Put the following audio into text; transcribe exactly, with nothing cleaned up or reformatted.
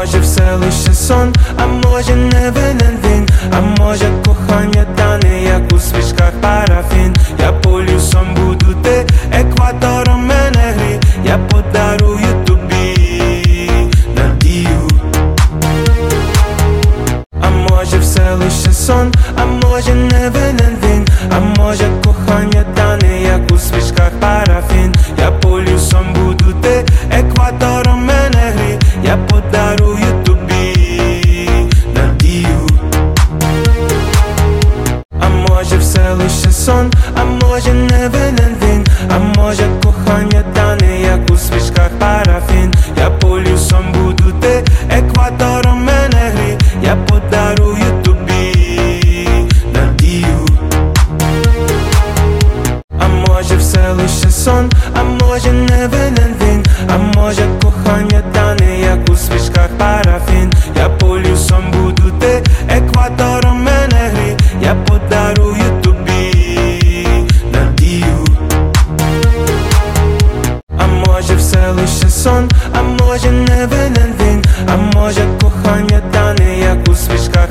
може все лише сон, а може не винен він, а може кохання тане, як у свічках парафін. Я полюсом буду, ти екватором мене грій, я подарую тобі надію. А може все лише сон, а може не винен він, а може кохання тане, як у свічках парафін. Я полюсом буду, ти екватором мене грій, я подарую тобі надію. А може все лише сон, а може не винен він, а може кохання тане, як у свічках парафін. Я полюсом буду, ти екватором мене грій, я подарую тобі надію. А може все лише сон, а може не винен він, а може кохання тане, як у свічках парафін. Я полюсом буду, ти екватором мене грій, я подарую тобі надію. А може все лише сон, а може не винен він, а може кохання тане, як у свічках